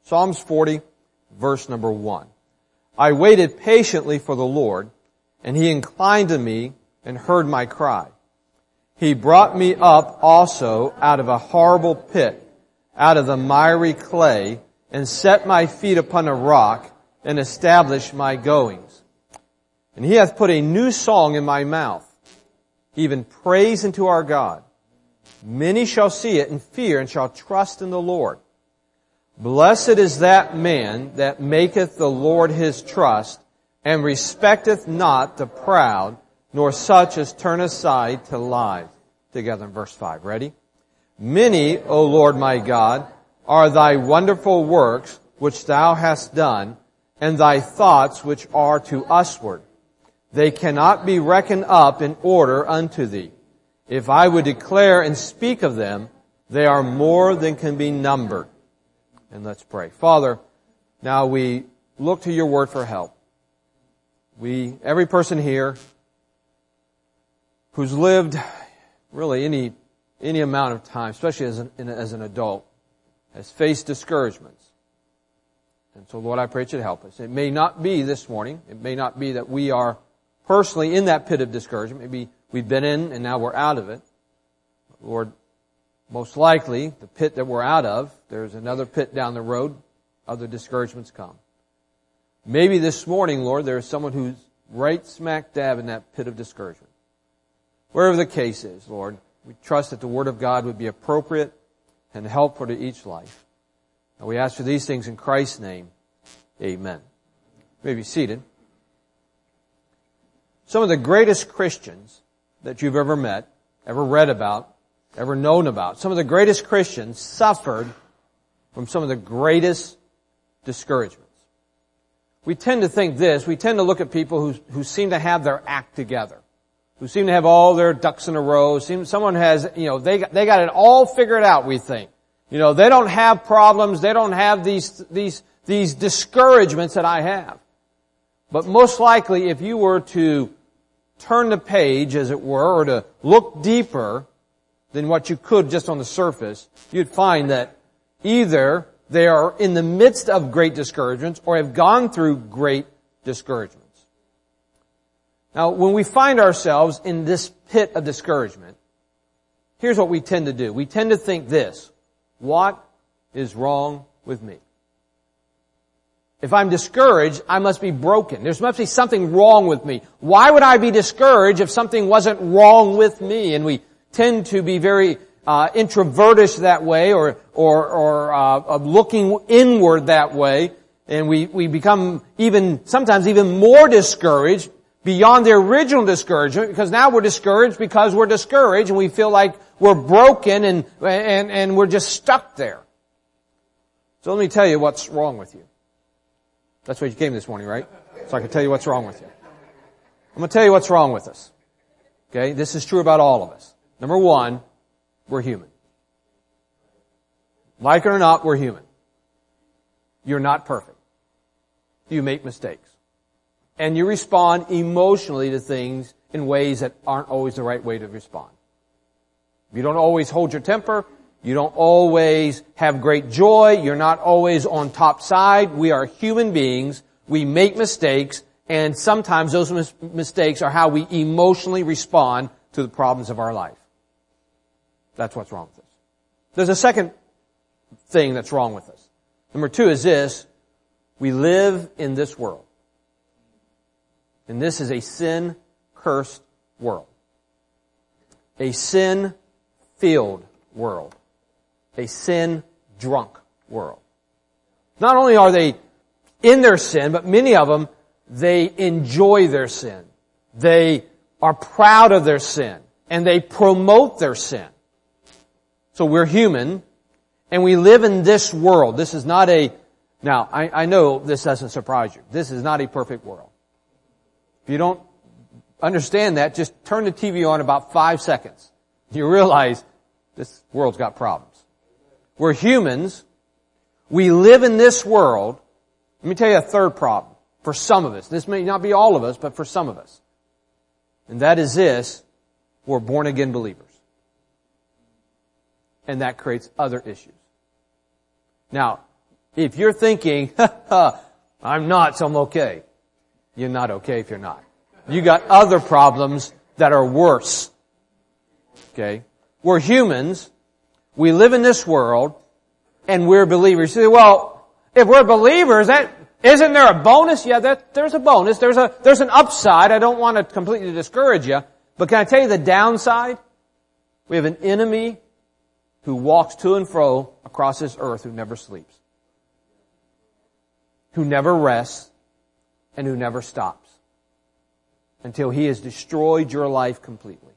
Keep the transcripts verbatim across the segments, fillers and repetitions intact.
Psalms forty, verse number one. I waited patiently for the Lord, and He inclined to me and heard my cry. He brought me up also out of a horrible pit, out of the miry clay, and set my feet upon a rock, and established my goings. And He hath put a new song in my mouth, even praise unto our God. Many shall see it and fear, and shall trust in the Lord. Blessed is that man that maketh the Lord his trust, and respecteth not the proud, nor such as turn aside to lies. Together in verse five. Ready? Many, O Lord my God, are thy wonderful works which thou hast done, and thy thoughts which are to usward. They cannot be reckoned up in order unto thee. If I would declare and speak of them, they are more than can be numbered. And let's pray. Father, now we look to your word for help. We, every person here who's lived really any, any amount of time, especially as an, as an adult, has faced discouragements. And so Lord, I pray that you'd help us. It may not be this morning. It may not be that we are personally in that pit of discouragement. Maybe we've been in and now we're out of it. Lord, most likely, the pit that we're out of, there's another pit down the road, other discouragements come. Maybe this morning, Lord, there is someone who's right smack dab in that pit of discouragement. Wherever the case is, Lord, we trust that the Word of God would be appropriate and helpful to each life. And we ask for these things in Christ's name. Amen. You may be seated. Some of the greatest Christians that you've ever met, ever read about, ever known about, some of the greatest Christians suffered from some of the greatest discouragements. We tend to think this, we tend to look at people who, who seem to have their act together, who seem to have all their ducks in a row, seem, someone has, you know, they, they got it all figured out, we think. You know, they don't have problems, they don't have these, these, these discouragements that I have. But most likely, if you were to turn the page, as it were, or to look deeper than what you could just on the surface, you'd find that either they are in the midst of great discouragements or have gone through great discouragements. Now, when we find ourselves in this pit of discouragement, here's what we tend to do. We tend to think this: what is wrong with me? If I'm discouraged, I must be broken. There must be something wrong with me. Why would I be discouraged if something wasn't wrong with me? And we tend to be very uh, introvertish that way, or or, or uh, looking inward that way, and we we become even sometimes even more discouraged beyond the original discouragement, because now we're discouraged because we're discouraged, and we feel like we're broken and and and we're just stuck there. So let me tell you what's wrong with you. That's why you came this morning, right? So I can tell you what's wrong with you. I'm going to tell you what's wrong with us. Okay? This is true about all of us. Number one, we're human. Like it or not, we're human. You're not perfect. You make mistakes. And you respond emotionally to things in ways that aren't always the right way to respond. You don't always hold your temper. You don't always have great joy. You're not always on top side. We are human beings. We make mistakes, and sometimes those mis- mistakes are how we emotionally respond to the problems of our life. That's what's wrong with us. There's a second thing that's wrong with us. Number two is this: we live in this world. And this is a sin-cursed world. A sin-filled world. A sin-drunk world. Not only are they in their sin, but many of them, they enjoy their sin. They are proud of their sin. And they promote their sin. So we're human, and we live in this world. This is not a, now, I, I know this doesn't surprise you. This is not a perfect world. If you don't understand that, just turn the T V on about five seconds. You realize this world's got problems. We're humans. We live in this world. Let me tell you a third problem for some of us. This may not be all of us, but for some of us. And that is this: we're born-again believers. And that creates other issues. Now, If you're thinking, ha, ha, I'm not, so I'm okay. You're not okay if you're not. You got other problems that are worse. Okay? We're humans. We live in this world, and we're believers. You say, well, if we're believers, that isn't there a bonus? Yeah, that, there's a bonus. There's a there's an upside. I don't want to completely discourage you, but can I tell you the downside? We have an enemy who walks to and fro across this earth who never sleeps, who never rests, and who never stops until he has destroyed your life completely.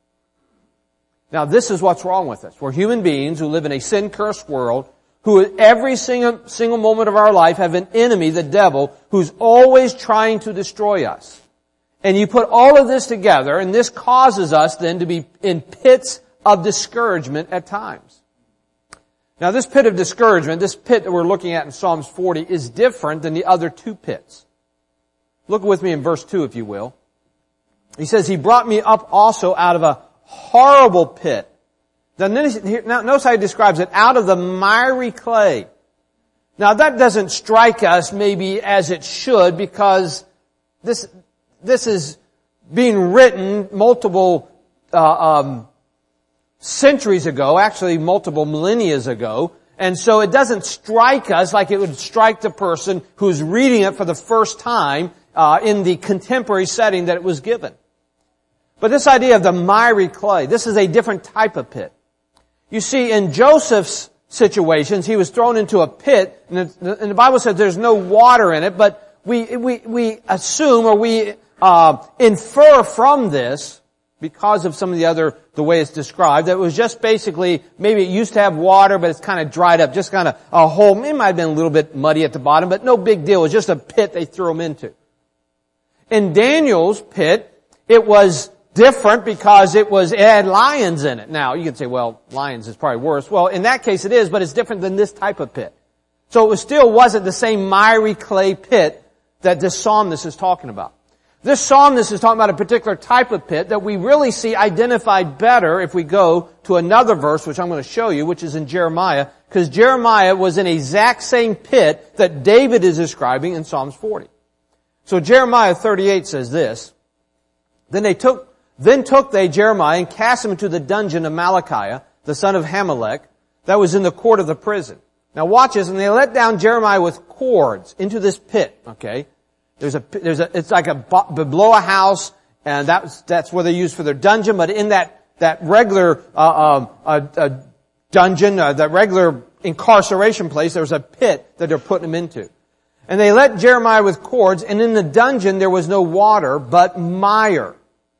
Now, this is what's wrong with us. We're human beings who live in a sin-cursed world, who every single, single moment of our life have an enemy, the devil, who's always trying to destroy us. And you put all of this together, and this causes us then to be in pits of discouragement at times. Now, this pit of discouragement, this pit that we're looking at in Psalms forty, is different than the other two pits. Look with me in verse two, if you will. He says, He brought me up also out of a horrible pit. Now, notice how he describes it, out of the miry clay. Now, that doesn't strike us maybe as it should, because this this is being written multiple uh, um, centuries ago, actually multiple millennia ago, and so it doesn't strike us like it would strike the person who's reading it for the first time uh, in the contemporary setting that it was given. But this idea of the miry clay, this is a different type of pit. You see, in Joseph's situations, he was thrown into a pit, and the, and the Bible says there's no water in it, but we we we assume or we uh infer from this, because of some of the other, the way it's described, that it was just basically, maybe it used to have water, but it's kind of dried up, just kind of a hole. It might have been a little bit muddy at the bottom, but no big deal. It was just a pit they threw him into. In Daniel's pit, it was different because it was, it had lions in it. Now, you could say, well, lions is probably worse. Well, in that case it is, but it's different than this type of pit. So it was still wasn't the same miry clay pit that this psalmist is talking about. This psalmist is talking about a particular type of pit that we really see identified better if we go to another verse, which I'm going to show you, which is in Jeremiah, because Jeremiah was in the exact same pit that David is describing in Psalms forty. So Jeremiah thirty-eight says this, Then they took Then took they Jeremiah and cast him into the dungeon of Malachiah, the son of Hamelech, that was in the court of the prison. Now watch this, and they let down Jeremiah with cords into this pit, okay? There's a, there's a, it's like a, below a house, and that's, that's where they use for their dungeon, but in that, that regular, uh, um, uh, uh, dungeon, uh, that regular incarceration place, there's a pit that they're putting him into. And they let Jeremiah with cords, and in the dungeon there was no water, but mire.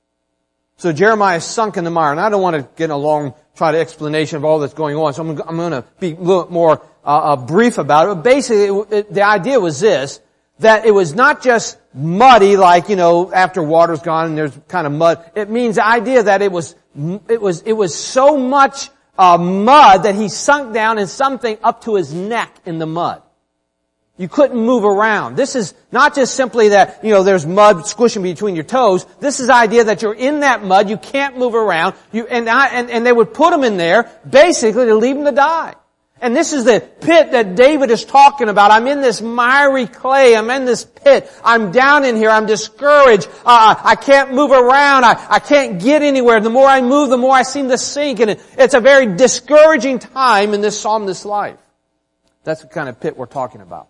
So Jeremiah sunk in the mire. And I don't want to get a long, try to explanation of all that's going on, so I'm, I'm going to be a little more uh, uh, brief about it. But basically, it, it, the idea was this, that it was not just muddy, like, you know, after water's gone and there's kind of mud. It means the idea that it was, it was, it was so much uh, mud that he sunk down in something up to his neck in the mud. You couldn't move around. This is not just simply that, you know, there's mud squishing between your toes. This is the idea that you're in that mud, you can't move around, you, and, I, and, and they would put him in there basically to leave him to die. And this is the pit that David is talking about. I'm in this miry clay. I'm in this pit. I'm down in here. I'm discouraged. Uh, I can't move around. I, I can't get anywhere. The more I move, the more I seem to sink. And it, it's a very discouraging time in this psalmist's life. That's the kind of pit we're talking about.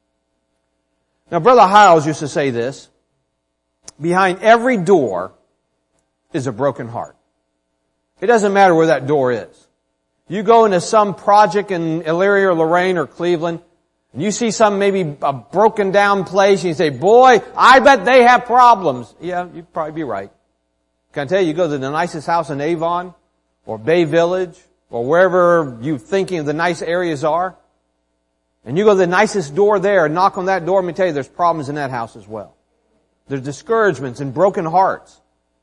Now, Brother Hiles used to say this, behind every door is a broken heart. It doesn't matter where that door is. You go into some project in Elyria or Lorain or Cleveland, and you see some maybe a broken down place, and you say, boy, I bet they have problems. Yeah, you'd probably be right. Can I tell you, you go to the nicest house in Avon, or Bay Village, or wherever you're thinking the nice areas are, and you go to the nicest door there and knock on that door, let me tell you, there's problems in that house as well. There's discouragements and broken hearts.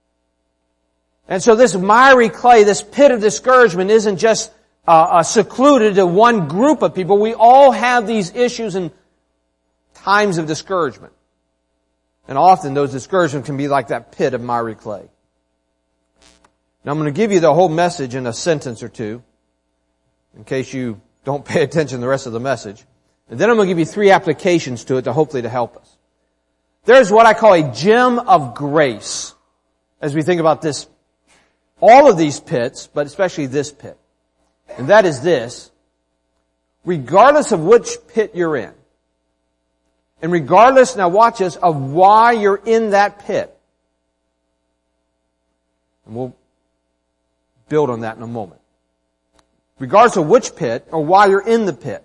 And so this miry clay, this pit of discouragement isn't just uh, uh, secluded to one group of people. We all have these issues and times of discouragement. And often those discouragements can be like that pit of miry clay. Now I'm going to give you the whole message in a sentence or two, in case you don't pay attention to the rest of the message. And then I'm going to give you three applications to it to hopefully to help us. There's what I call a gem of grace as we think about this, all of these pits, but especially this pit. And that is this. Regardless of which pit you're in, and regardless, now watch this, of why you're in that pit. And we'll build on that in a moment. Regardless of which pit or why you're in the pit,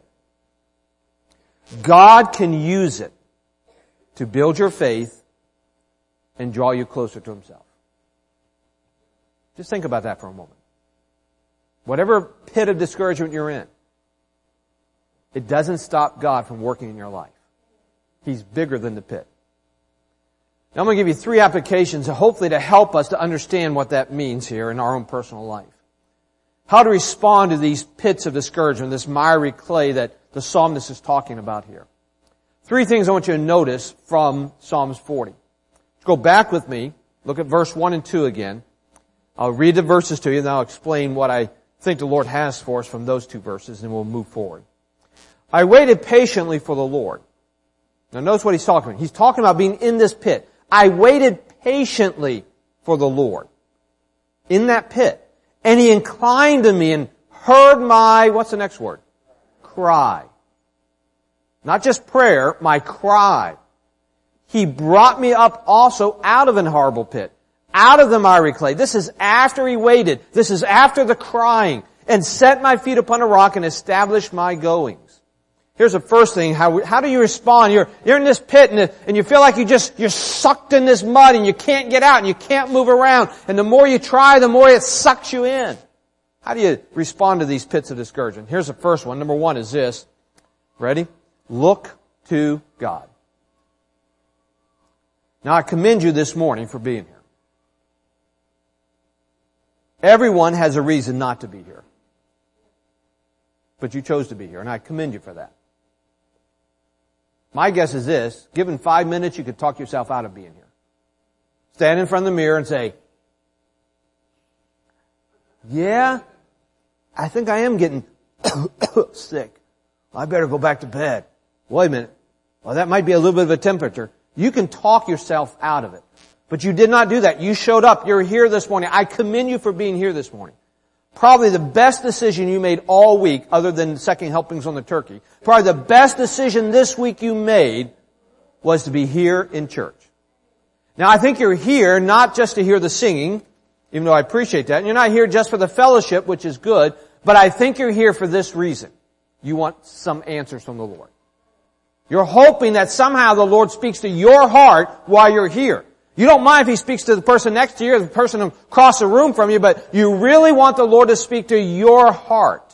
God can use it to build your faith and draw you closer to Himself. Just think about that for a moment. Whatever pit of discouragement you're in, it doesn't stop God from working in your life. He's bigger than the pit. Now I'm going to give you three applications, hopefully to help us to understand what that means here in our own personal life. How to respond to these pits of discouragement, this miry clay that the psalmist is talking about here. Three things I want you to notice from Psalms forty. Go back with me, look at verse one and two again. I'll read the verses to you, and then I'll explain what I think the Lord has for us from those two verses, and we'll move forward. I waited patiently for the Lord. Now notice what he's talking about. He's talking about being in this pit. I waited patiently for the Lord in that pit. And He inclined to me and heard my, what's the next word? Cry. Not just prayer, my cry. He brought me up also out of an horrible pit, out of the miry clay. This is after He waited. This is after the crying. And set my feet upon a rock and established my goings. Here's the first thing. How, how do you respond? You're, you're in this pit and, and you feel like you just, you're sucked in this mud and you can't get out and you can't move around. And the more you try, the more it sucks you in. How do you respond to these pits of discouragement? Here's the first one. Number one is this. Ready? Look to God. Now I commend you this morning for being here. Everyone has a reason not to be here. But you chose to be here, and I commend you for that. My guess is this, given five minutes, you could talk yourself out of being here. Stand in front of the mirror and say, yeah, I think I am getting sick. I better go back to bed. Wait a minute. Well, that might be a little bit of a temperature. You can talk yourself out of it. But you did not do that. You showed up. You're here this morning. I commend you for being here this morning. Probably the best decision you made all week, other than second helpings on the turkey. Probably the best decision this week you made was to be here in church. Now I think you're here not just to hear the singing, even though I appreciate that. And you're not here just for the fellowship, which is good. But I think you're here for this reason. You want some answers from the Lord. You're hoping that somehow the Lord speaks to your heart while you're here. You don't mind if He speaks to the person next to you or the person across the room from you, but you really want the Lord to speak to your heart.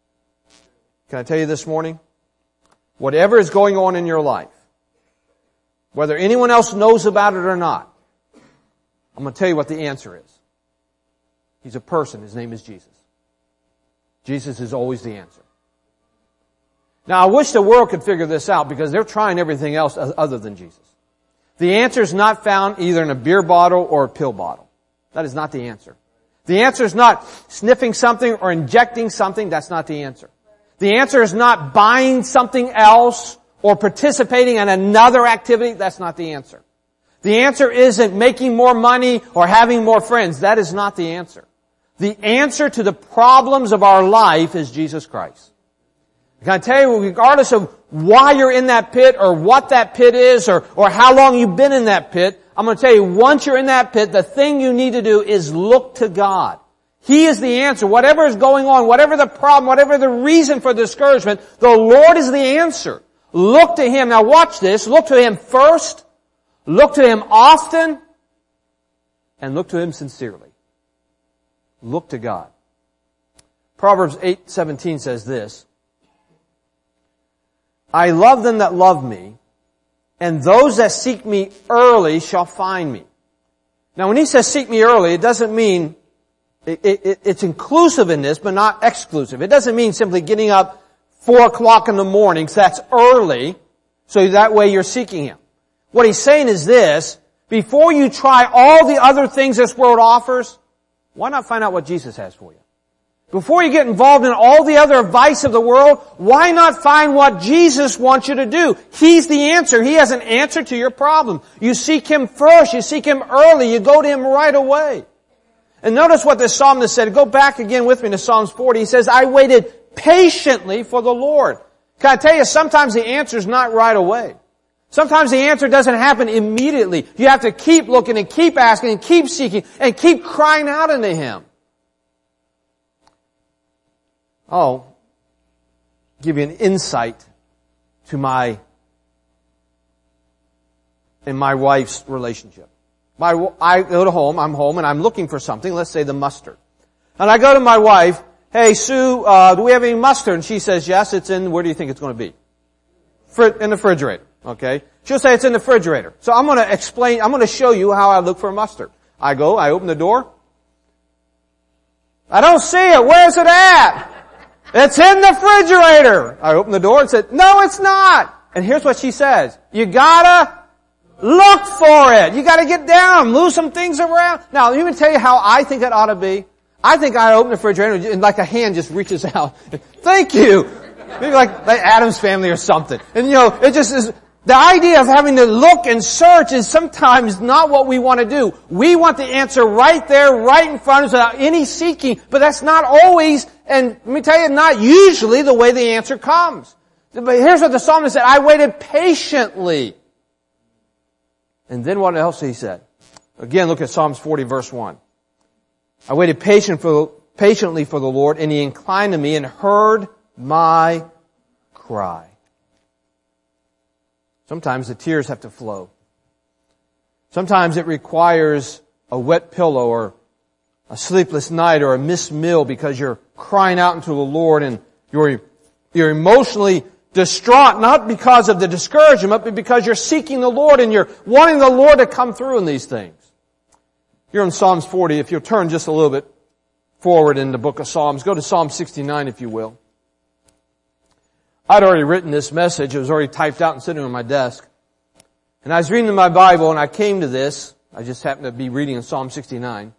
Can I tell you this morning? Whatever is going on in your life, whether anyone else knows about it or not, I'm going to tell you what the answer is. He's a person. His name is Jesus. Jesus is always the answer. Now, I wish the world could figure this out because they're trying everything else other than Jesus. The answer is not found either in a beer bottle or a pill bottle. That is not the answer. The answer is not sniffing something or injecting something. That's not the answer. The answer is not buying something else or participating in another activity. That's not the answer. The answer isn't making more money or having more friends. That is not the answer. The answer to the problems of our life is Jesus Christ. Can I tell you, regardless of why you're in that pit or what that pit is or, or how long you've been in that pit, I'm going to tell you, once you're in that pit, the thing you need to do is look to God. He is the answer. Whatever is going on, whatever the problem, whatever the reason for discouragement, the Lord is the answer. Look to Him. Now watch this. Look to Him first. Look to Him often. And look to Him sincerely. Look to God. Proverbs eight seventeen says this. I love them that love me, and those that seek me early shall find me. Now when he says seek me early, it doesn't mean, it, it, it's inclusive in this, but not exclusive. It doesn't mean simply getting up four o'clock in the morning, so that's early, so that way you're seeking Him. What he's saying is this, before you try all the other things this world offers, why not find out what Jesus has for you? Before you get involved in all the other advice of the world, why not find what Jesus wants you to do? He's the answer. He has an answer to your problem. You seek Him first. You seek Him early. You go to Him right away. And notice what this psalmist said. Go back again with me to Psalms forty. He says, I waited patiently for the Lord. Can I tell you, sometimes the answer is not right away. Sometimes the answer doesn't happen immediately. You have to keep looking and keep asking and keep seeking and keep crying out unto Him. I'll give you an insight to my and my wife's relationship. My, I go to home, I'm home, and I'm looking for something, let's say the mustard. And I go to my wife, hey, Sue, uh, do we have any mustard? And she says, yes, it's in, where do you think it's going to be? Fr- in the refrigerator, okay? She'll say it's in the refrigerator. So I'm going to explain, I'm going to show you how I look for mustard. I go, I open the door. I don't see it. Where's it at? It's in the refrigerator. I open the door and said, no, it's not. And here's what she says. You gotta look for it. You gotta get down, move some things around. Now, let me tell you how I think it ought to be. I think I open the refrigerator and like a hand just reaches out. Thank you. Maybe like, like Adam's Family or something. And you know, it just is, the idea of having to look and search is sometimes not what we want to do. We want the answer right there, right in front of us without any seeking, but that's not always, and let me tell you, not usually the way the answer comes. But here's what the psalmist said, I waited patiently. And then what else he said? Again, look at Psalms forty verse one. I waited patient for, patiently for the Lord, and He inclined to me and heard my cry. Sometimes the tears have to flow. Sometimes it requires a wet pillow or a sleepless night or a missed meal because you're crying out into the Lord and you're, you're emotionally distraught, not because of the discouragement, but because you're seeking the Lord and you're wanting the Lord to come through in these things. Here in Psalms forty, if you'll turn just a little bit forward in the book of Psalms, go to Psalm sixty-nine if you will. I'd already written this message. It was already typed out and sitting on my desk. And I was reading in my Bible and I came to this. I just happened to be reading in Psalm sixty-nine.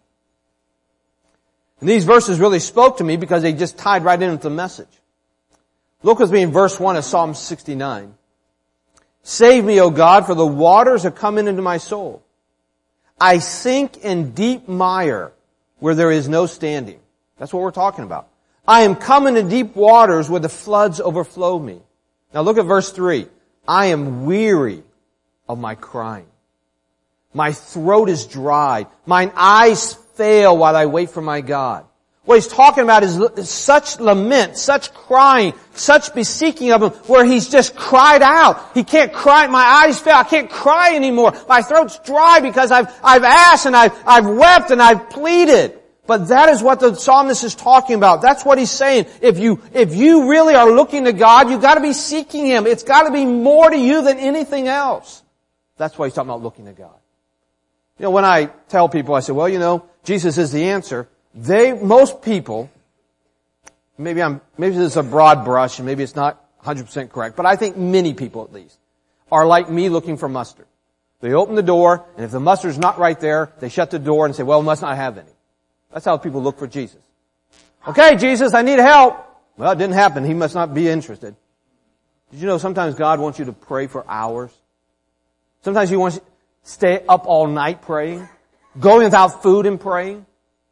And these verses really spoke to me because they just tied right in with the message. Look with me in verse one of Psalm sixty-nine. Save me, O God, for the waters are coming into my soul. I sink in deep mire where there is no standing. That's what we're talking about. I am come into deep waters where the floods overflow me. Now look at verse three. I am weary of my crying. My throat is dried. Mine eyes fail while I wait for my God. What he's talking about is such lament, such crying, such beseeching of Him, where he's just cried out. He can't cry, my eyes fail, I can't cry anymore. My throat's dry because I've, I've asked and I've, I've wept and I've pleaded. But that is what the psalmist is talking about. That's what he's saying. If you, if you really are looking to God, you've got to be seeking Him. It's got to be more to you than anything else. That's why he's talking about looking to God. You know, when I tell people, I say, well, you know, Jesus is the answer. They, most people, maybe I'm, maybe this is a broad brush and maybe it's not one hundred percent correct, but I think many people at least are like me looking for mustard. They open the door and if the mustard's not right there, they shut the door and say, well, we must not have any. That's how people look for Jesus. Okay, Jesus, I need help. Well, it didn't happen. He must not be interested. Did you know sometimes God wants you to pray for hours? Sometimes He wants you to stay up all night praying, going without food and praying.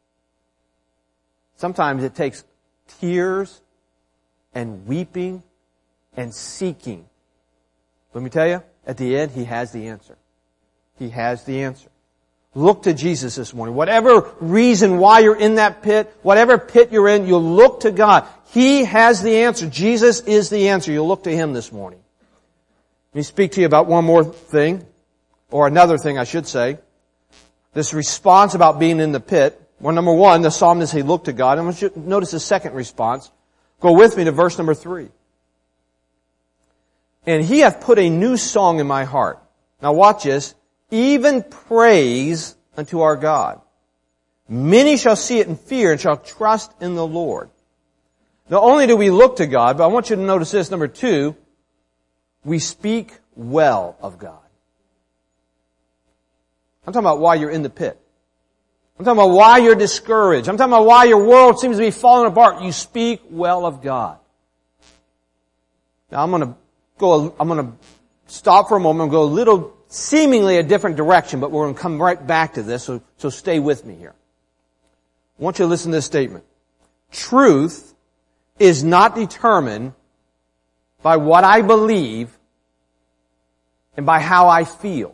Sometimes it takes tears and weeping and seeking. Let me tell you, at the end, He has the answer. He has the answer. Look to Jesus this morning. Whatever reason why you're in that pit, whatever pit you're in, you'll look to God. He has the answer. Jesus is the answer. You'll look to Him this morning. Let me speak to you about one more thing, or another thing I should say. This response about being in the pit. Well, number one, the psalmist, he looked to God. And I want you to notice the second response. Go with me to verse number three. And He hath put a new song in my heart. Now watch this. Even praise unto our God. Many shall see it and fear and shall trust in the Lord. Not only do we look to God, but I want you to notice this. Number two, we speak well of God. I'm talking about while you're in the pit. I'm talking about why you're discouraged. I'm talking about why your world seems to be falling apart. You speak well of God. Now I'm going to go, I'm going to stop for a moment and go a little, seemingly a different direction, but we're going to come right back to this, so, so stay with me here. I want you to listen to this statement. Truth is not determined by what I believe and by how I feel.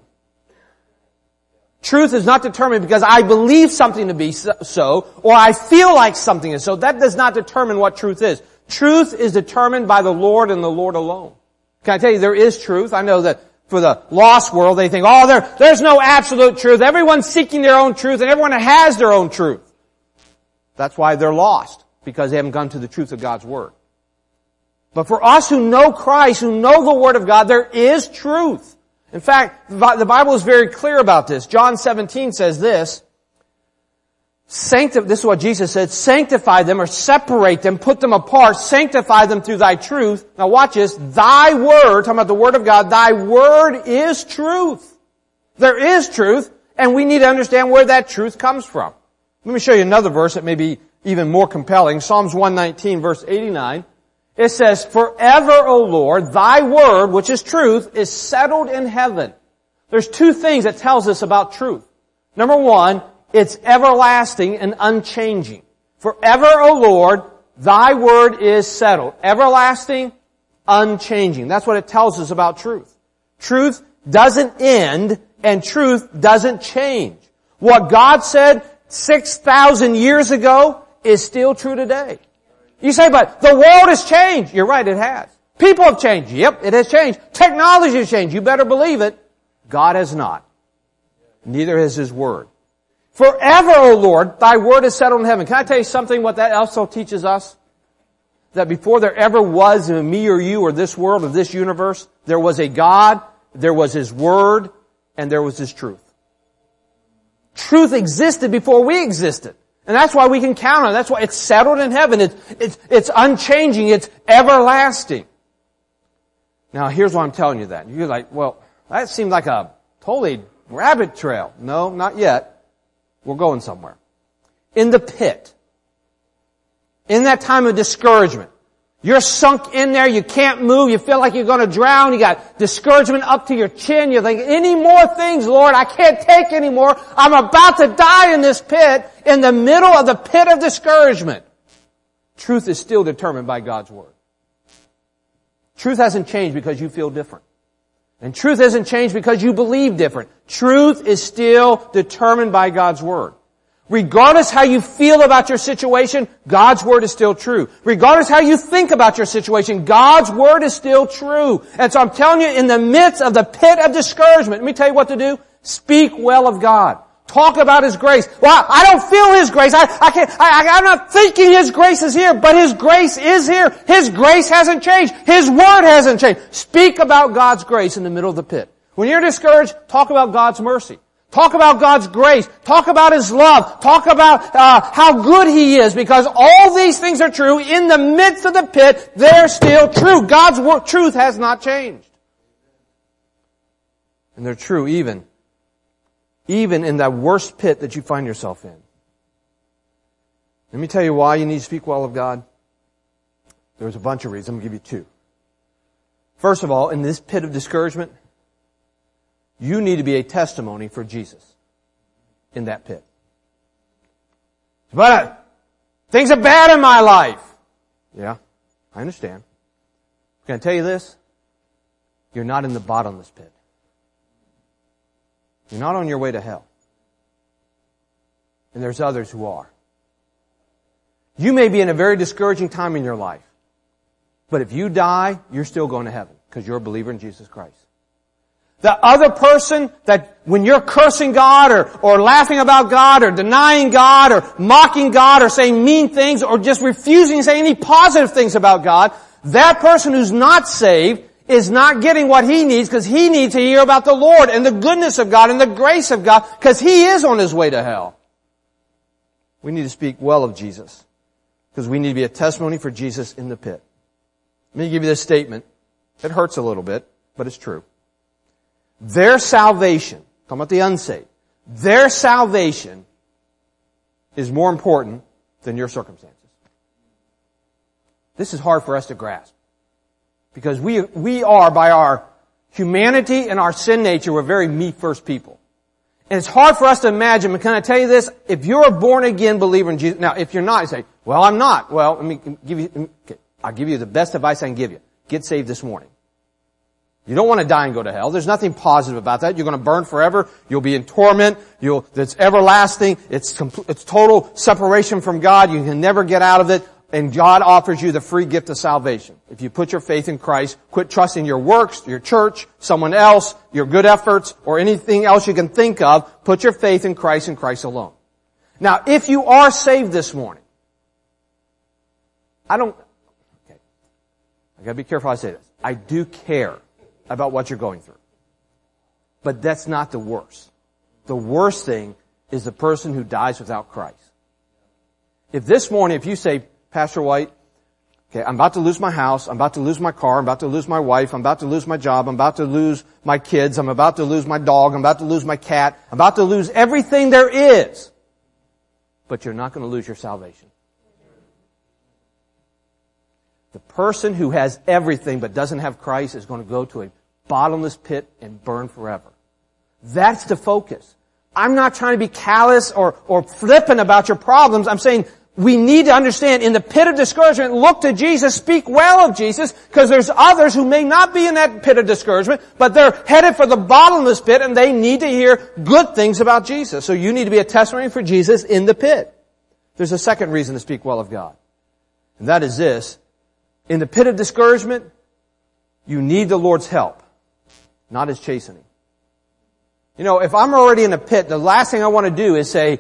Truth is not determined because I believe something to be so, or I feel like something is so. That does not determine what truth is. Truth is determined by the Lord and the Lord alone. Can I tell you, there is truth. I know that for the lost world, they think, oh, there, there's no absolute truth. Everyone's seeking their own truth, and everyone has their own truth. That's why they're lost, because they haven't gone to the truth of God's Word. But for us who know Christ, who know the Word of God, there is truth. In fact, the Bible is very clear about this. John seventeen says this, Sancti- this is what Jesus said, sanctify them or separate them, put them apart, sanctify them through thy truth. Now watch this, thy word, talking about the Word of God, thy word is truth. There is truth, and we need to understand where that truth comes from. Let me show you another verse that may be even more compelling. Psalms one nineteen verse eighty-nine. It says, forever, O Lord, thy word, which is truth, is settled in heaven. There's two things that tells us about truth. Number one, it's everlasting and unchanging. Forever, O Lord, thy word is settled. Everlasting, unchanging. That's what it tells us about truth. Truth doesn't end and truth doesn't change. What God said six thousand years ago is still true today. You say, but the world has changed. You're right, it has. People have changed. Yep, it has changed. Technology has changed. You better believe it. God has not. Neither has His Word. Forever, O Lord, thy word is settled in heaven. Can I tell you something what that also teaches us? That before there ever was me or you or this world or this universe, there was a God, there was His Word, and there was His truth. Truth existed before we existed. And that's why we can count on it. That's why it's settled in heaven. It's, it's, it's unchanging. It's everlasting. Now here's why I'm telling you that. You're like, well, that seemed like a totally rabbit trail. No, not yet. We're going somewhere. In the pit, in that time of discouragement, you're sunk in there, you can't move, you feel like you're going to drown, you got discouragement up to your chin, you think, any more things, Lord, I can't take any more, I'm about to die in this pit, in the middle of the pit of discouragement. Truth is still determined by God's Word. Truth hasn't changed because you feel different. And truth hasn't changed because you believe different. Truth is still determined by God's Word. Regardless how you feel about your situation, God's Word is still true. Regardless how you think about your situation, God's Word is still true. And so I'm telling you, in the midst of the pit of discouragement, let me tell you what to do. Speak well of God. Talk about His grace. Well, I don't feel His grace. I, I can't, I, I'm not thinking His grace is here, but His grace is here. His grace hasn't changed. His Word hasn't changed. Speak about God's grace in the middle of the pit. When you're discouraged, talk about God's mercy. Talk about God's grace. Talk about His love. Talk about uh, how good He is, because all these things are true. In the midst of the pit, they're still true. God's word, truth has not changed. And they're true even, even in that worst pit that you find yourself in. Let me tell you why you need to speak well of God. There's a bunch of reasons. I'm going to give you two. First of all, in this pit of discouragement, you need to be a testimony for Jesus in that pit. But uh, things are bad in my life. Yeah, I understand. Can I tell you this? You're not in the bottomless pit. You're not on your way to hell. And there's others who are. You may be in a very discouraging time in your life. But if you die, you're still going to heaven because you're a believer in Jesus Christ. The other person that when you're cursing God or, or laughing about God or denying God or mocking God or saying mean things or just refusing to say any positive things about God, that person who's not saved is not getting what he needs because he needs to hear about the Lord and the goodness of God and the grace of God because he is on his way to hell. We need to speak well of Jesus because we need to be a testimony for Jesus in the pit. Let me give you this statement. It hurts a little bit, but it's true. Their salvation, talking about the unsaved, their salvation is more important than your circumstances. This is hard for us to grasp. Because we, we are, by our humanity and our sin nature, we're very me-first people. And it's hard for us to imagine, but can I tell you this? If you're a born-again believer in Jesus, now if you're not, you say, well, I'm not. Well, let me give you, okay, I'll give you the best advice I can give you. Get saved this morning. You don't want to die and go to hell. There's nothing positive about that. You're going to burn forever. You'll be in torment. You'll, it's everlasting. It's complete, it's total separation from God. You can never get out of it. And God offers you the free gift of salvation. If you put your faith in Christ, quit trusting your works, your church, someone else, your good efforts, or anything else you can think of. Put your faith in Christ and Christ alone. Now, if you are saved this morning, I don't, okay, I gotta be careful how I say this. I do care about what you're going through. But that's not the worst. The worst thing is the person who dies without Christ. If this morning, if you say, Pastor White, okay, I'm about to lose my house, I'm about to lose my car, I'm about to lose my wife, I'm about to lose my job, I'm about to lose my kids, I'm about to lose my dog, I'm about to lose my cat, I'm about to lose everything there is. But you're not going to lose your salvation. The person who has everything but doesn't have Christ is going to go to a bottomless pit and burn forever. That's the focus. I'm not trying to be callous or, or flippant about your problems. I'm saying we need to understand in the pit of discouragement, look to Jesus, speak well of Jesus, because there's others who may not be in that pit of discouragement, but they're headed for the bottomless pit and they need to hear good things about Jesus. So you need to be a testimony for Jesus in the pit. There's a second reason to speak well of God. And that is this. In the pit of discouragement, you need the Lord's help, not His chastening. You know, if I'm already in a pit, the last thing I want to do is say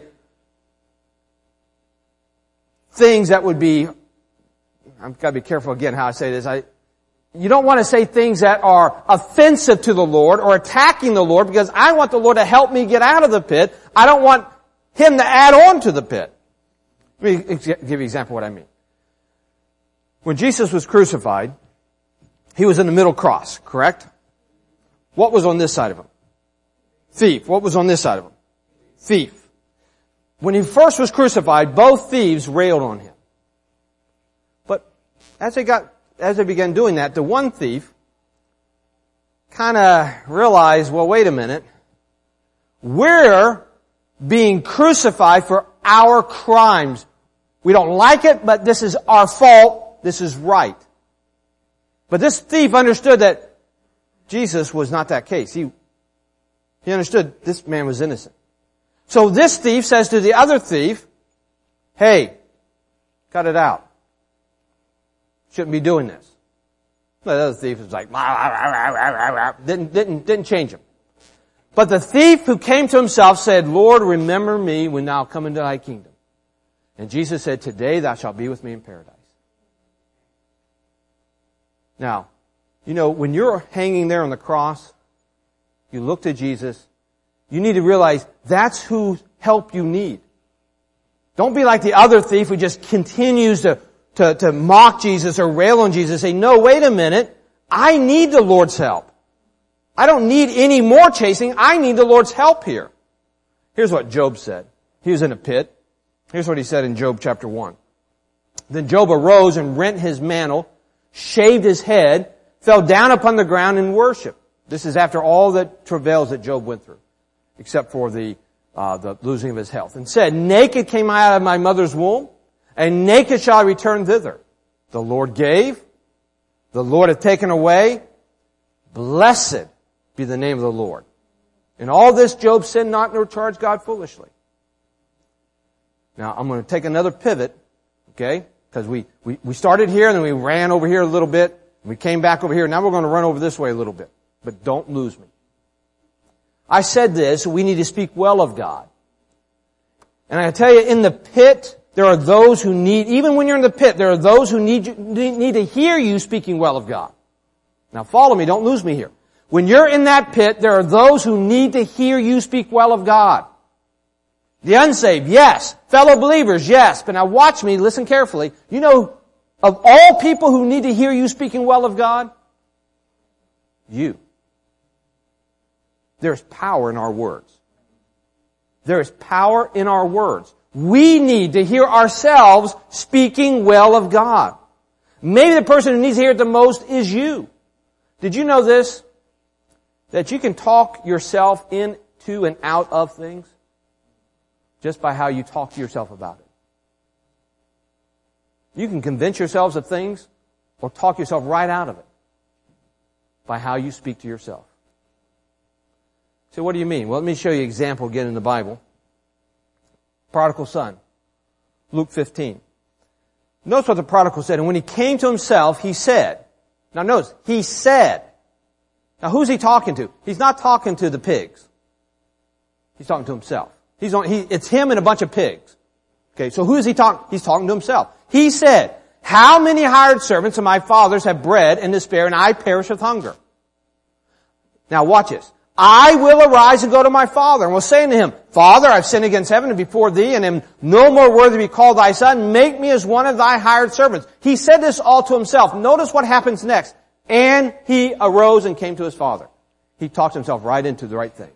things that would be, I've got to be careful again how I say this. I, you don't want to say things that are offensive to the Lord or attacking the Lord, because I want the Lord to help me get out of the pit. I don't want Him to add on to the pit. Let me give you an example of what I mean. When Jesus was crucified, He was in the middle cross, correct? What was on this side of Him? Thief. What was on this side of Him? Thief. When He first was crucified, both thieves railed on Him. But as they got, as they began doing that, the one thief kind of realized, well, wait a minute. We're being crucified for our crimes. We don't like it, but this is our fault. This is right. But this thief understood that Jesus was not that case. He, he understood this man was innocent. So this thief says to the other thief, hey, cut it out. Shouldn't be doing this. The other thief was like, didn't, didn't, didn't change him. But the thief who came to himself said, Lord, remember me when thou come into thy kingdom. And Jesus said, today thou shalt be with me in paradise. Now, you know, when you're hanging there on the cross, you look to Jesus, you need to realize that's whose help you need. Don't be like the other thief who just continues to, to, to mock Jesus or rail on Jesus. Say, no, wait a minute. I need the Lord's help. I don't need any more chasing. I need the Lord's help here. Here's what Job said. He was in a pit. Here's what he said in Job chapter one. Then Job arose and rent his mantle, shaved his head, fell down upon the ground and worshiped. This is after all the travails that Job went through, except for the uh, the losing of his health. And said, naked came I out of my mother's womb, and naked shall I return thither. The Lord gave, the Lord hath taken away. Blessed be the name of the Lord. In all this Job sinned not nor charged God foolishly. Now I'm going to take another pivot, okay? Because we, we, we started here and then we ran over here a little bit. And we came back over here. Now we're going to run over this way a little bit. But don't lose me. I said this, we need to speak well of God. And I tell you, in the pit, there are those who need, even when you're in the pit, there are those who need, you, need to hear you speaking well of God. Now follow me, don't lose me here. When you're in that pit, there are those who need to hear you speak well of God. The unsaved, yes. Fellow believers, yes. But now watch me, listen carefully. You know, of all people who need to hear you speaking well of God, you. There's power in our words. There is power in our words. We need to hear ourselves speaking well of God. Maybe the person who needs to hear it the most is you. Did you know this? That you can talk yourself into and out of things just by how you talk to yourself about it. You can convince yourselves of things or talk yourself right out of it by how you speak to yourself. So what do you mean? Well, let me show you an example again in the Bible. Prodigal son. Luke fifteen. Notice what the prodigal said. And when he came to himself, he said. Now notice, he said. Now who's he talking to? He's not talking to the pigs. He's talking to himself. He's on, he, it's him and a bunch of pigs. Okay, so who is he talking? He's talking to himself. He said, how many hired servants of my father's have bread and to spare, and I perish with hunger? Now watch this. I will arise and go to my father, and will say unto him, Father, I've sinned against heaven and before thee, and am no more worthy to be called thy son. Make me as one of thy hired servants. He said this all to himself. Notice what happens next. And he arose and came to his father. He talked himself right into the right thing.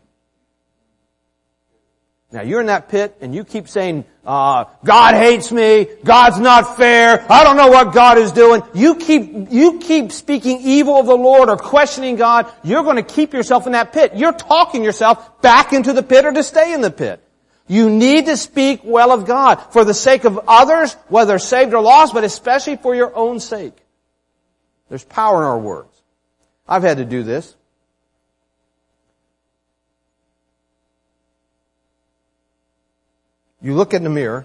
Now you're in that pit and you keep saying, uh, God hates me, God's not fair, I don't know what God is doing. You keep, you keep speaking evil of the Lord or questioning God, you're going to keep yourself in that pit. You're talking yourself back into the pit or to stay in the pit. You need to speak well of God for the sake of others, whether saved or lost, but especially for your own sake. There's power in our words. I've had to do this. You look in the mirror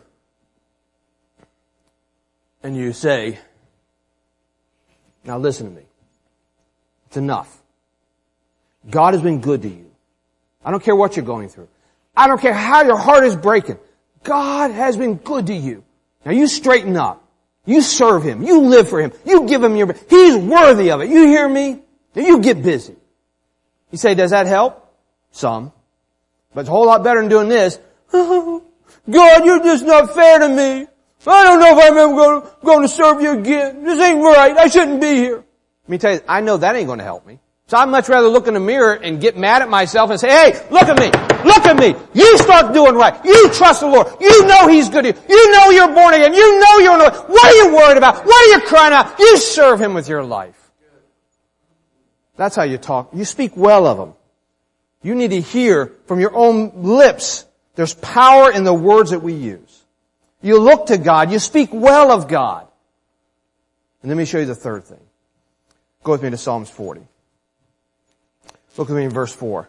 and you say, now listen to me. It's enough. God has been good to you. I don't care what you're going through. I don't care how your heart is breaking. God has been good to you. Now you straighten up. You serve Him. You live for Him. You give Him your... He's worthy of it. You hear me? Now you get busy. You say, does that help? Some. But it's a whole lot better than doing this. God, you're just not fair to me. I don't know if I'm ever going to, going to serve you again. This ain't right. I shouldn't be here. Let me tell you, I know that ain't going to help me. So I'd much rather look in the mirror and get mad at myself and say, hey, look at me. Look at me. You start doing right. You trust the Lord. You know He's good to you. You know you're born again. You know you're in the... What are you worried about? What are you crying out? You serve Him with your life. That's how you talk. You speak well of Him. You need to hear from your own lips. There's power in the words that we use. You look to God. You speak well of God. And let me show you the third thing. Go with me to Psalms forty. Look with me in verse four.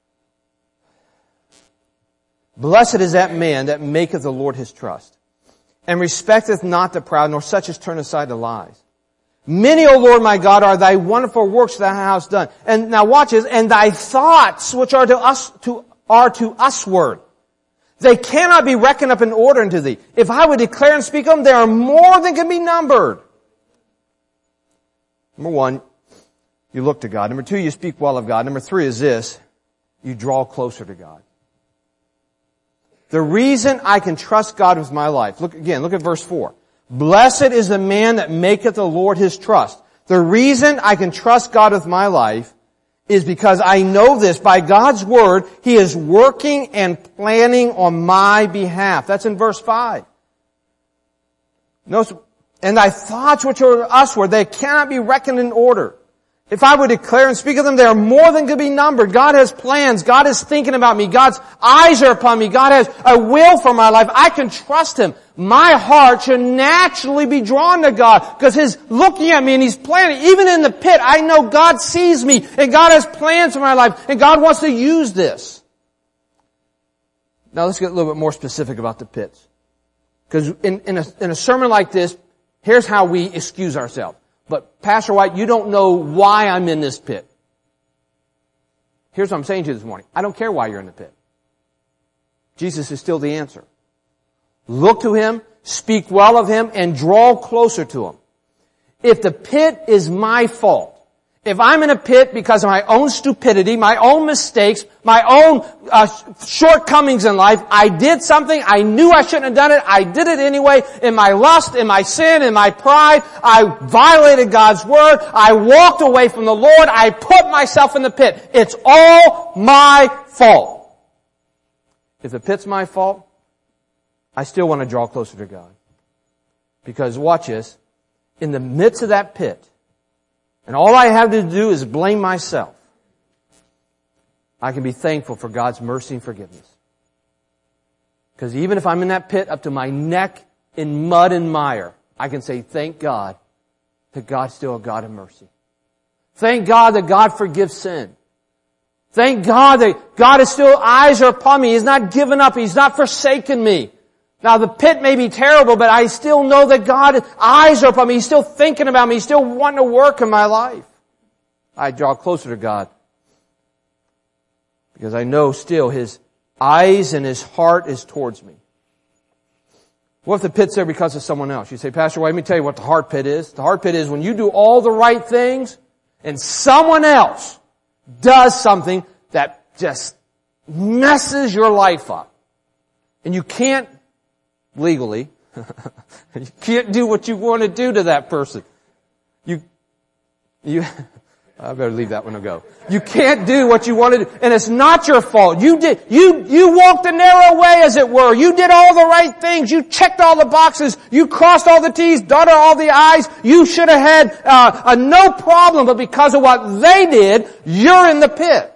Blessed is that man that maketh the Lord his trust, and respecteth not the proud, nor such as turn aside to lies. Many, O Lord my God, are thy wonderful works that thou hast done. And now watch this. And thy thoughts, which are to us, to, are to usward. They cannot be reckoned up in order unto thee. If I would declare and speak of them, they are more than can be numbered. Number one, you look to God. Number two, you speak well of God. Number three is this, you draw closer to God. The reason I can trust God with my life, look again, look at verse four. Blessed is the man that maketh the Lord his trust. The reason I can trust God with my life is because I know this. By God's word, He is working and planning on my behalf. That's in verse five. Notice, and thy thoughts which are usward, they cannot be reckoned in order. If I would declare and speak of them, they are more than could be numbered. God has plans. God is thinking about me. God's eyes are upon me. God has a will for my life. I can trust Him. My heart should naturally be drawn to God because He's looking at me and He's planning. Even in the pit, I know God sees me and God has plans for my life and God wants to use this. Now let's get a little bit more specific about the pits. Because in, in, a, in a sermon like this, here's how we excuse ourselves. But Pastor White, you don't know why I'm in this pit. Here's what I'm saying to you this morning. I don't care why you're in the pit. Jesus is still the answer. Look to Him, speak well of Him, and draw closer to Him. If the pit is my fault, if I'm in a pit because of my own stupidity, my own mistakes, my own uh, shortcomings in life, I did something, I knew I shouldn't have done it, I did it anyway, in my lust, in my sin, in my pride, I violated God's word, I walked away from the Lord, I put myself in the pit. It's all my fault. If the pit's my fault, I still want to draw closer to God. Because watch this, in the midst of that pit, and all I have to do is blame myself, I can be thankful for God's mercy and forgiveness. Because even if I'm in that pit up to my neck in mud and mire, I can say, thank God that God's still a God of mercy. Thank God that God forgives sin. Thank God that God is still, eyes are upon me. He's not given up. He's not forsaken me. Now the pit may be terrible, but I still know that God, eyes are upon me. He's still thinking about me. He's still wanting to work in my life. I draw closer to God because I know still His eyes and His heart is towards me. What if the pit's there because of someone else? You say, Pastor, well, let me tell you what the heart pit is. The heart pit is when you do all the right things and someone else does something that just messes your life up. And you can't, legally, you can't do what you want to do to that person. You, you, I better leave that one to go. You can't do what you want to do, and it's not your fault. You did, you, you walked the narrow way, as it were. You did all the right things. You checked all the boxes. You crossed all the T's, dotted all the I's. You should have had, uh, a no problem, but because of what they did, you're in the pit.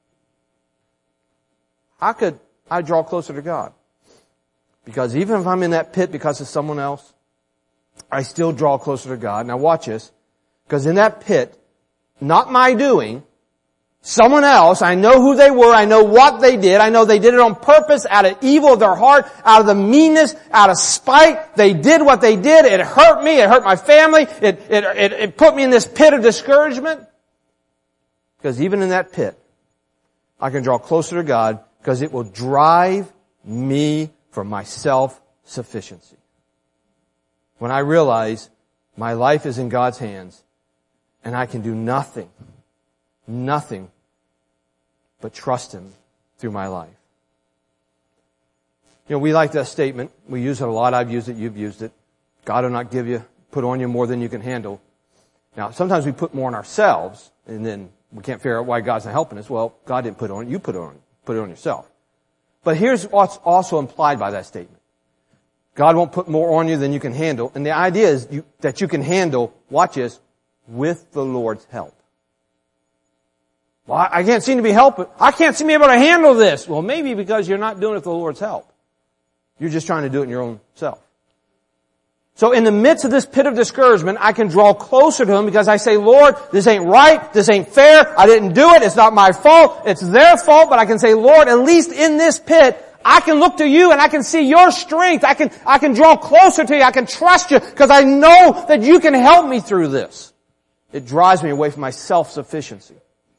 How could I draw closer to God? Because even if I'm in that pit because of someone else, I still draw closer to God. Now watch this. Because in that pit, not my doing, someone else, I know who they were, I know what they did, I know they did it on purpose, out of evil of their heart, out of the meanness, out of spite. They did what they did. It hurt me, it hurt my family, it, it, it, it put me in this pit of discouragement. Because even in that pit, I can draw closer to God because it will drive me from my self-sufficiency. When I realize my life is in God's hands and I can do nothing, nothing but trust Him through my life. You know, we like that statement. We use it a lot. I've used it. You've used it. God will not give you, put on you more than you can handle. Now, sometimes we put more on ourselves and then we can't figure out why God's not helping us. Well, God didn't put it on you. Put it on, put it on yourself. But here's what's also implied by that statement. God won't put more on you than you can handle. And the idea is you, that you can handle, watch this, with the Lord's help. Well, I, I can't seem to be helping. I can't seem to be able to handle this. Well, maybe because you're not doing it with the Lord's help. You're just trying to do it in your own self. So in the midst of this pit of discouragement, I can draw closer to Him because I say, Lord, this ain't right, this ain't fair, I didn't do it, it's not my fault, it's their fault, but I can say, Lord, at least in this pit, I can look to You and I can see Your strength, I can, I can draw closer to You, I can trust You because I know that You can help me through this. It drives me away from my self-sufficiency.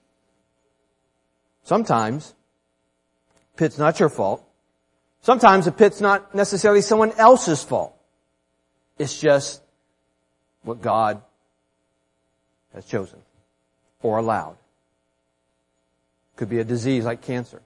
Sometimes, pit's not your fault. Sometimes the pit's not necessarily someone else's fault. It's just what God has chosen or allowed. Could be a disease like cancer.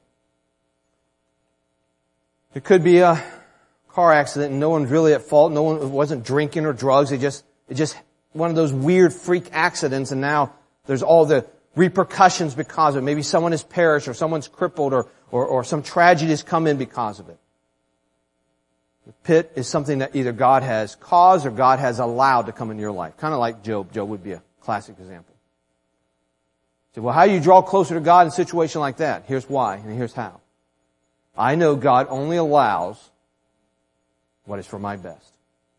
It could be a car accident and no one's really at fault. No one wasn't drinking or drugs. It just, it just one of those weird freak accidents and now there's all the repercussions because of it. Maybe someone has perished or someone's crippled or, or, or some tragedy has come in because of it. The pit is something that either God has caused or God has allowed to come into your life. Kind of like Job. Job would be a classic example. So, well, how do you draw closer to God in a situation like that? Here's why, and here's how. I know God only allows what is for my best.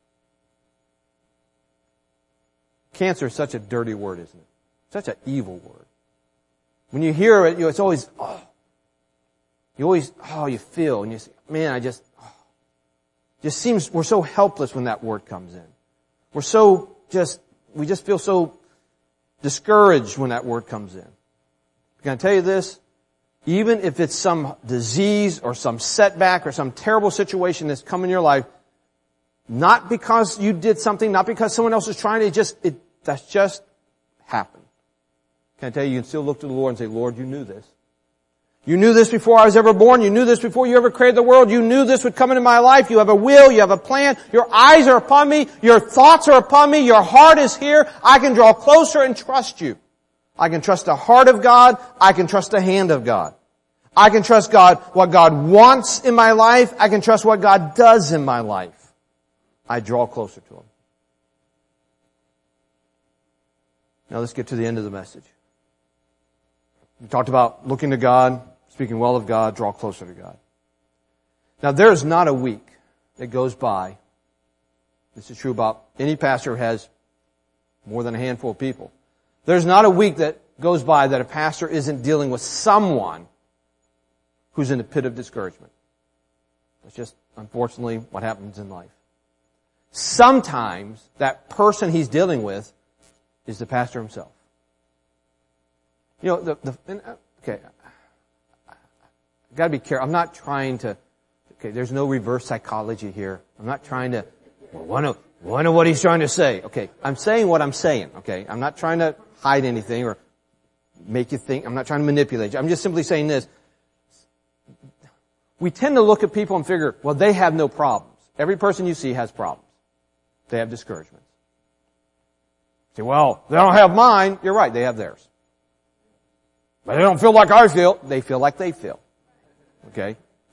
Cancer is such a dirty word, isn't it? Such an evil word. When you hear it, you know, it's always, oh. You always, oh, you feel, and you say, man, I just, oh. Just seems we're so helpless when that word comes in. We're so just, we just feel so discouraged when that word comes in. Can I tell you this? Even if it's some disease or some setback or some terrible situation that's come in your life, not because you did something, not because someone else is trying to, it just, it, that's just happened. Can I tell you, you can still look to the Lord and say, Lord, You knew this. You knew this before I was ever born. You knew this before You ever created the world. You knew this would come into my life. You have a will. You have a plan. Your eyes are upon me. Your thoughts are upon me. Your heart is here. I can draw closer and trust You. I can trust the heart of God. I can trust the hand of God. I can trust God, what God wants in my life. I can trust what God does in my life. I draw closer to Him. Now let's get to the end of the message. We talked about looking to God, speaking well of God, draw closer to God. Now there is not a week that goes by. This is true about any pastor who has more than a handful of people. There's not a week that goes by that a pastor isn't dealing with someone who's in the pit of discouragement. That's just, unfortunately, what happens in life. Sometimes that person he's dealing with is the pastor himself. You know, the, the okay, I've got to be careful. I'm not trying to, okay, there's no reverse psychology here. I'm not trying to, well, wonder, wonder what he's trying to say. Okay, I'm saying what I'm saying, okay? I'm not trying to hide anything or make you think. I'm not trying to manipulate you. I'm just simply saying this. We tend to look at people and figure, well, they have no problems. Every person you see has problems. They have discouragements. Say, well, they don't have mine. You're right, they have theirs. But they don't feel like I feel. They feel like they feel. Okay?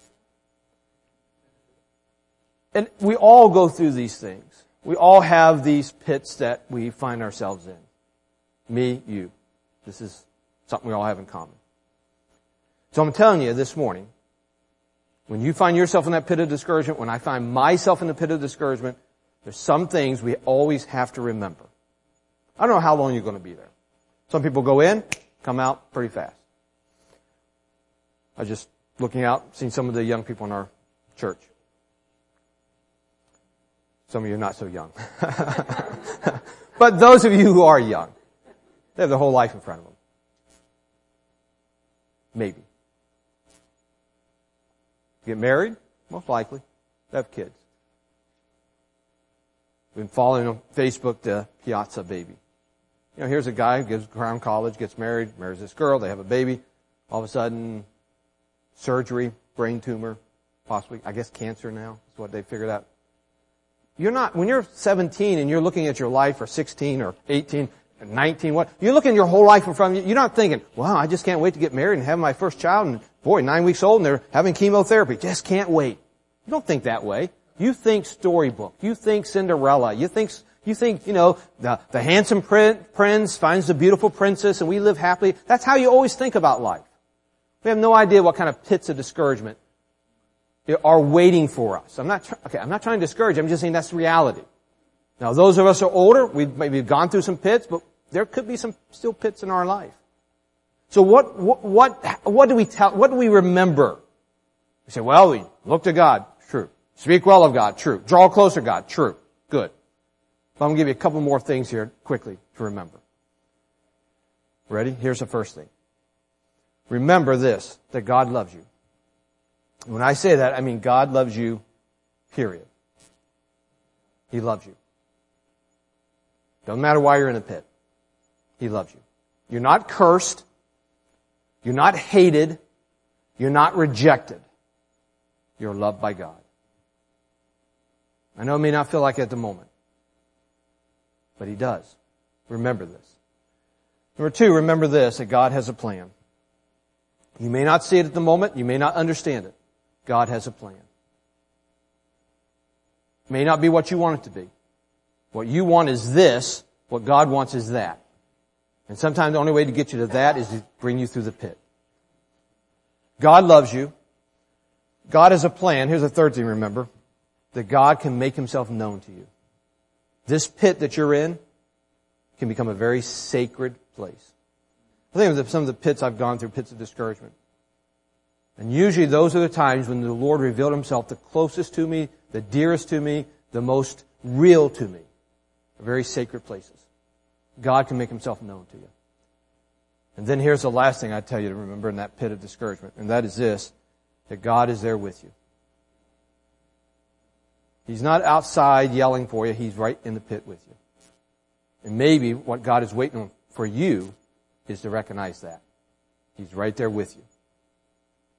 And we all go through these things. We all have these pits that we find ourselves in. Me, you. This is something we all have in common. So I'm telling you this morning, when you find yourself in that pit of discouragement, when I find myself in the pit of discouragement, there's some things we always have to remember. I don't know how long you're going to be there. Some people go in, come out pretty fast. I was just looking out, seeing some of the young people in our church. Some of you are not so young. But those of you who are young, they have their whole life in front of them. Maybe. Get married? Most likely. They have kids. Been following on Facebook the Piazza baby. You know, here's a guy who goes to Crown College, gets married, marries this girl, they have a baby. All of a sudden, surgery, brain tumor, possibly, I guess cancer now is what they figured out. You're not, when you're seventeen and you're looking at your life, or sixteen or eighteen or nineteen, what, you're looking at your whole life in front of you, you're not thinking, wow, I just can't wait to get married and have my first child, and boy, nine weeks old and they're having chemotherapy. Just can't wait. You don't think that way. You think storybook. You think Cinderella. You think, you think, you know, the, the handsome prince finds the beautiful princess and we live happily. That's how you always think about life. We have no idea what kind of pits of discouragement are waiting for us. I'm not, okay, I'm not trying to discourage you. I'm just saying that's reality. Now, those of us who are older, we've maybe gone through some pits, but there could be some still pits in our life. So what, what, what, what do we tell, what do we remember? We say, well, we look to God. True. Speak well of God. True. Draw closer to God. True. Good. But I'm going to give you a couple more things here quickly to remember. Ready? Here's the first thing. Remember this, that God loves you. When I say that, I mean God loves you, period. He loves you. Doesn't matter why you're in a pit. He loves you. You're not cursed. You're not hated. You're not rejected. You're loved by God. I know it may not feel like it at the moment, but He does. Remember this. Number two, remember this, that God has a plan. You may not see it at the moment. You may not understand it. God has a plan. It may not be what you want it to be. What you want is this. What God wants is that. And sometimes the only way to get you to that is to bring you through the pit. God loves you. God has a plan. Here's the third thing, remember. That God can make Himself known to you. This pit that you're in can become a very sacred place. I think of some of the pits I've gone through, pits of discouragement. And usually those are the times when the Lord revealed Himself the closest to me, the dearest to me, the most real to me. Very sacred places. God can make Himself known to you. And then here's the last thing I tell you to remember in that pit of discouragement, and that is this, that God is there with you. He's not outside yelling for you. He's right in the pit with you. And maybe what God is waiting for you is to recognize that. He's right there with you.